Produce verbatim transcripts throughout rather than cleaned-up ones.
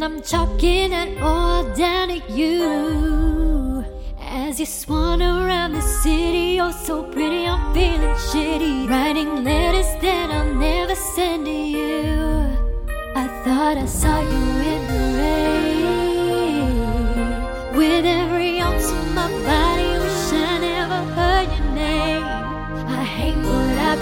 And I'm chalking that all down to you. As you swan around the city, oh so pretty, I'm feeling shitty, writing letters that I'll never send to you. I thought I saw you in the rain. With every ounce of my body, wish I never heard your name. I hate what I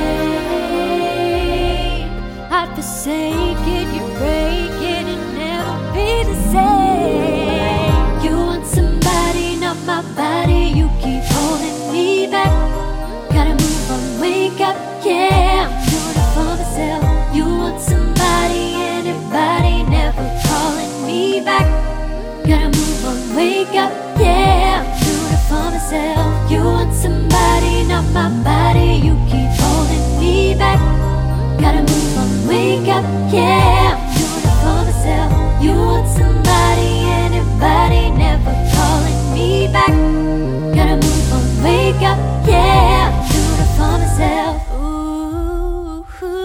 became. I'd forsake it, you break it, and never be the same. You want somebody, not my body, you keep holding me back. Gotta move on, wake up, yeah, I'm doing it for myself. You want somebody, anybody, never calling me back. Gotta move on, wake up, yeah, I'm doing it for myself. You want somebody, not my body, you keep holding me back. Gotta move on, wake up, yeah, I'm doing it for myself. You want somebody, anybody, never calling me back. Gotta move on, wake up, yeah, I'm doing it for myself. Ooh,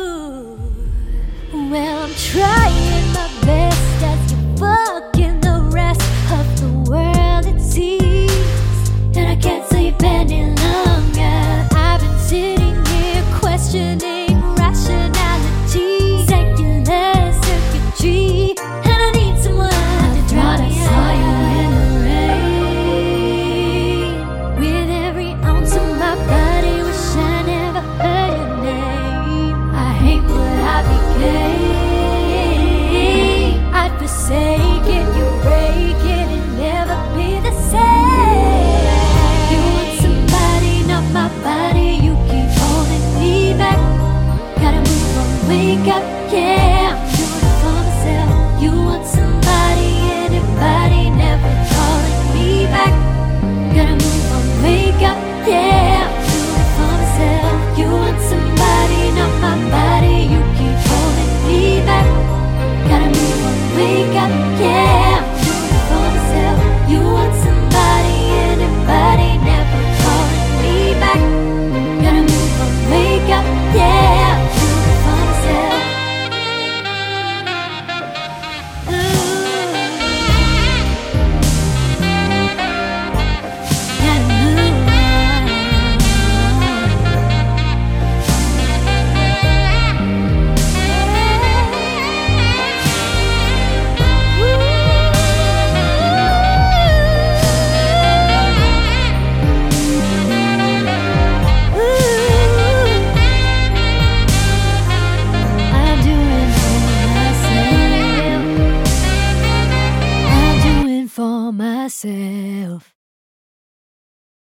ooh. Well, I'm trying my best as you fucking the rest of the world, it seems. And I can't sleep any longer. I've been sitting here questioning rationality, secular circuitry, and I need someone to draw me out. I saw you in the rain. With every ounce of my body, wish I never heard your name. I hate what I became. I'd forsake it, you break it, and never be the same. You want somebody, not my body, you keep holding me back. Gotta move on, wake up, yeah, I'm doing it for myself. You want somebody, anybody, never calling me back. Gotta move on, wake up, yeah, I'm doing it for myself. You want somebody, not my body, you keep holding me back. Gotta move on, wake up, yeah, I'm doing it for myself. You want somebody, anybody, never calling me back. Gotta move on, wake up, yeah, I'm doing it for myself. Gotta move I'm doing for myself. I'm doing for myself.